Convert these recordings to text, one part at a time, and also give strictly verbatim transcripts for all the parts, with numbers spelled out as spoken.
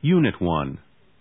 Unit one.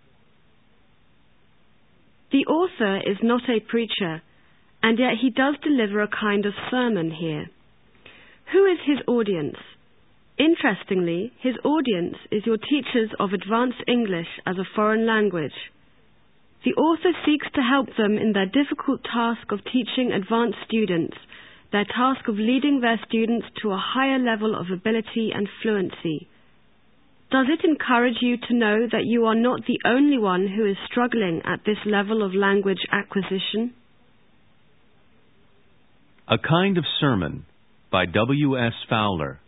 The author is not a preacher, and yet he does deliver a kind of sermon here. Who is his audience? Interestingly, his audience is your teachers of advanced English as a foreign language. The author seeks to help them in their difficult task of teaching advanced students, their task of leading their students to a higher level of ability and fluency. Does it encourage you to know that you are not the only one who is struggling at this level of language acquisition? A Kind of Sermon by W S Fowler.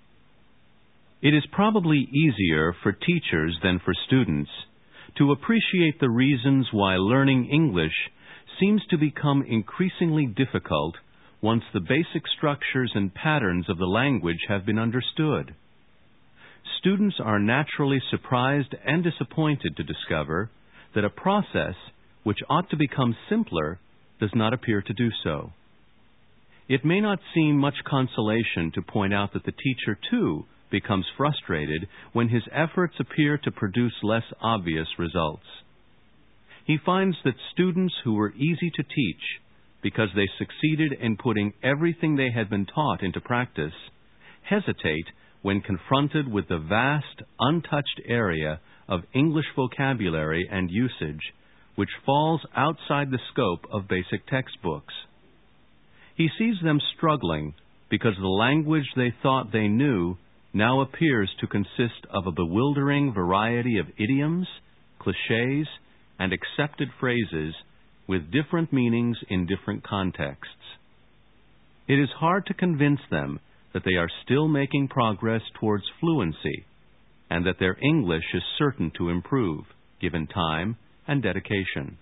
It is probably easier for teachers than for students to appreciate the reasons why learning English seems to become increasingly difficult once the basic structures and patterns of the language have been understood. Students are naturally surprised and disappointed to discover that a process which ought to become simpler does not appear to do so. It may not seem much consolation to point out that the teacher, too, becomes frustrated when his efforts appear to produce less obvious results. He finds that students who were easy to teach because they succeeded in putting everything they had been taught into practice hesitate when confronted with the vast, untouched area of English vocabulary and usage which falls outside the scope of basic textbooks. He sees them struggling because the language they thought they knew now appears to consist of a bewildering variety of idioms, clichés, and accepted phrases with different meanings in different contexts. It is hard to convince them that they are still making progress towards fluency and that their English is certain to improve, given time and dedication.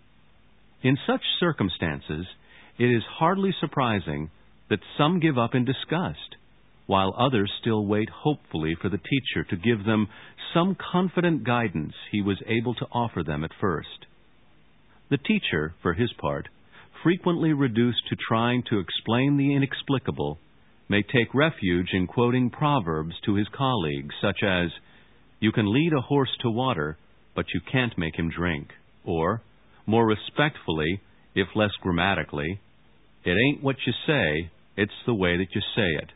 In such circumstances, it is hardly surprising that some give up in disgust, while others still wait hopefully for the teacher to give them some confident guidance he was able to offer them at first. The teacher, for his part, frequently reduced to trying to explain the inexplicable, may take refuge in quoting proverbs to his colleagues, such as, "You can lead a horse to water, but you can't make him drink," or, more respectfully, if less grammatically, "It ain't what you say, it's the way that you say it."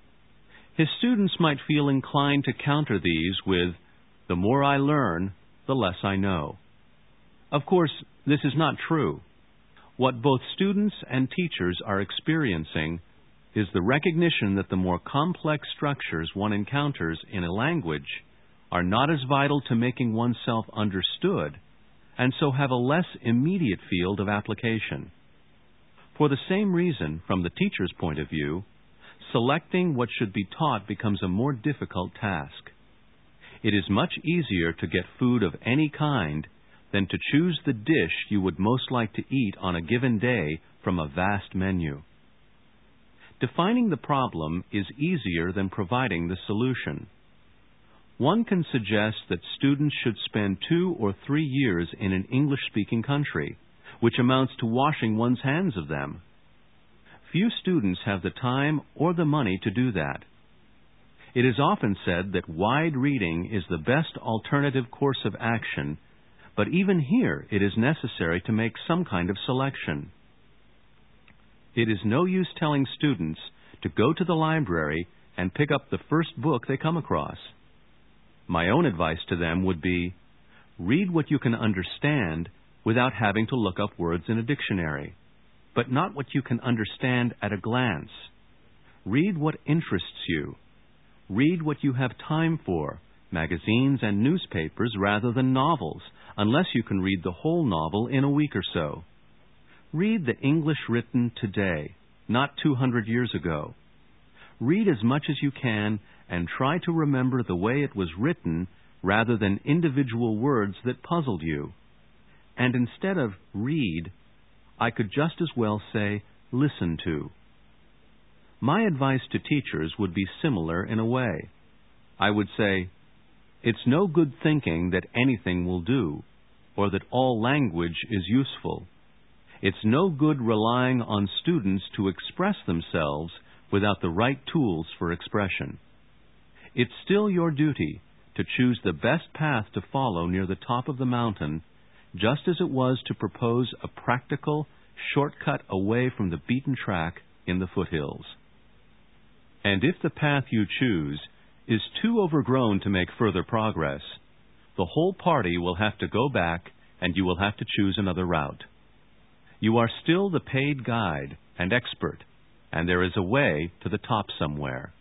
His students might feel inclined to counter these with, "The more I learn, the less I know." Of course, this is not true. What both students and teachers are experiencing is the recognition that the more complex structures one encounters in a language are not as vital to making oneself understood, and so have a less immediate field of application. For the same reason, from the teacher's point of view, selecting what should be taught becomes a more difficult task. It is much easier to get food of any kind than to choose the dish you would most like to eat on a given day from a vast menu. Defining the problem is easier than providing the solution. One can suggest that students should spend two or three years in an English-speaking country, which amounts to washing one's hands of them. Few students have the time or the money to do that. It is often said that wide reading is the best alternative course of action, but even here it is necessary to make some kind of selection. It is no use telling students to go to the library and pick up the first book they come across. My own advice to them would be, read what you can understand without having to look up words in a dictionary, but not what you can understand at a glance. Read what interests you. Read what you have time for, magazines and newspapers rather than novels, unless you can read the whole novel in a week or so. Read the English written today, not two hundred years ago. Read as much as you can and try to remember the way it was written rather than individual words that puzzled you. And instead of read, I could just as well say listen to. My advice to teachers would be similar in a way. I would say, it's no good thinking that anything will do, or that all language is useful. It's no good relying on students to express themselves without the right tools for expression. It's still your duty to choose the best path to follow near the top of the mountain, just as it was to propose a practical shortcut away from the beaten track in the foothills. And if the path you choose is too overgrown to make further progress, the whole party will have to go back and you will have to choose another route. You are still the paid guide and expert, and there is a way to the top somewhere.